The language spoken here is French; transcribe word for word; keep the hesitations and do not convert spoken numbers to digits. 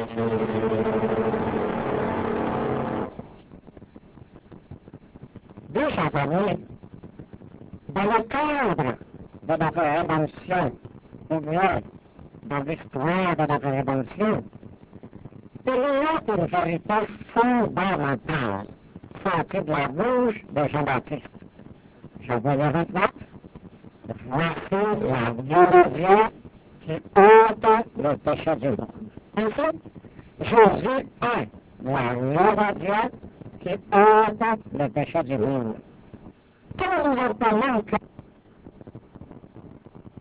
Bien, chers amis, dans le cadre de notre rédemption, ou bien dans l'histoire de notre rédemption, il y a une vérité fondamentale sortie de la bouche de Jean-Baptiste. Je vous le répète, voici l'agneau de Dieu qui ôte le péché du monde. Ainsi, Jésus est l'agneau de Dieu qui ôte le péché du monde. Quand nous appelons que